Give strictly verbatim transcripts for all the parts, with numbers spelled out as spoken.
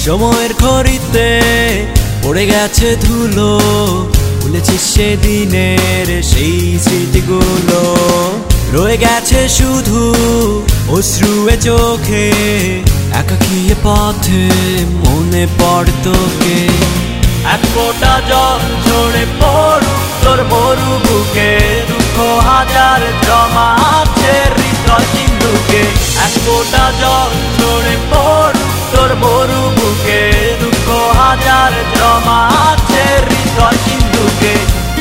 সময়ের ঘড়িতে পড়ে গেছে ধুলো, ভুলেছিস সেদিনের সেই স্মৃতিগুলো। রয়ে গেছে শুধু অশ্রুয়ে চোখে, একাকী পথে মনে পড়ে তোকে। এক ফোঁটা জল ঝরে পড়ুক তোর মরু বুকে, দুঃখ হাজার জমা আছে হৃদয় সিন্ধুকে। এক ফোঁটা জল ঝরে পড়ুক তোর মরু বুকে, দুঃখ হাজার জমা আছে হৃদয় সিন্ধুকে।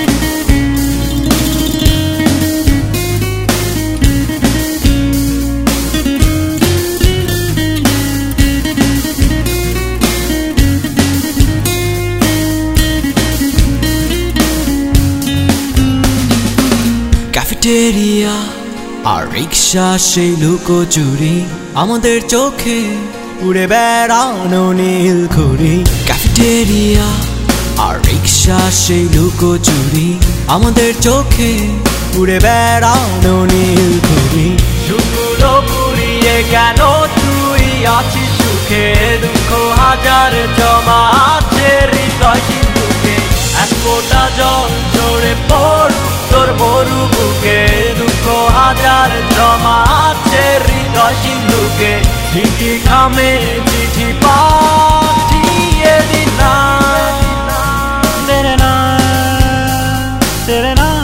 ক্যাফেটেরিয়া আর রিক্সা সেই লুকোচুরি, আমাদের চোখে উড়ে বেড়ানো নীল ঘুড়ি। ক্যাফেটেরিয়া আর রিক্সা সেই লুকোচুরি, আমাদের চোখে উড়ে বেড়ানো নীল ঘুড়ি। সুখগুলো পুড়িয়ে কেন তুই আছিস সুখে, দুঃখ হাজার জমা আছে হৃদয় সিন্ধুকে। এক ফোঁটা জল ঝরে পড়ুক তোর মরু বুকে, দুঃখ হাজার জমা আছে হৃদয় সিন্ধুকে। চিঠি খামে চিঠি পাঠিয়ে দিলাম, তেরে না তেরে না।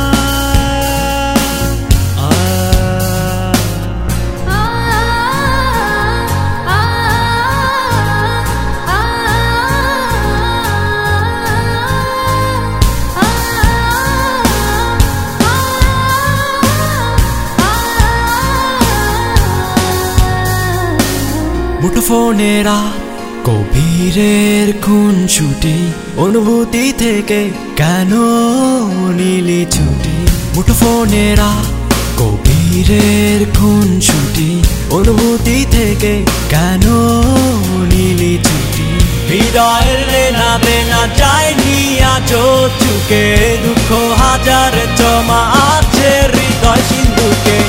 মুঠোফোনে রাত গভীরের খুন ছুটি, অনুভূতি থেকে কেন নিলি ছুটি। মুঠোফোনে রাত গভীরের খুন ছুটি, অনুভূতি থেকে কেন নিলি ছুটি। হৃদয়ের লেনা দেনা যায়নি আজ চুকে, দুঃখ হাজার জমা আছে হৃদয় সিন্ধুকে।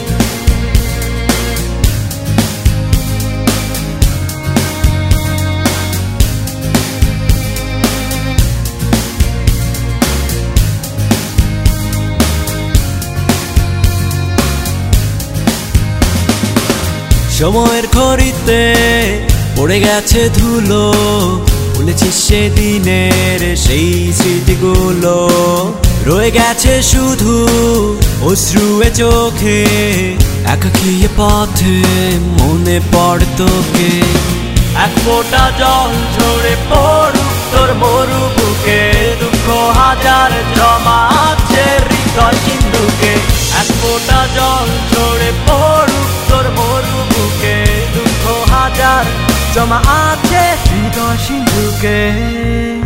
সময়ের ঘড়িতে পড়ে গেছে ধুলো, ভুলেছিস সেদিনের সেই স্মৃতিগুলো। রয়ে গেছে শুধু অশ্রুয়ে চোখে, একাকী পথে মনে পড়ে তোকে। এক ফোঁটা জল ঝরে পড়ুক তোর মরু বুকে, দুঃখ হাজার জমা আছে হৃদয় সিন্ধুকে। এক ফোঁটা জল ঝরে পড়ুক তোর মরু বুকে, দুঃখ হাজার জমা আছে হৃদয় সিন্ধুকে।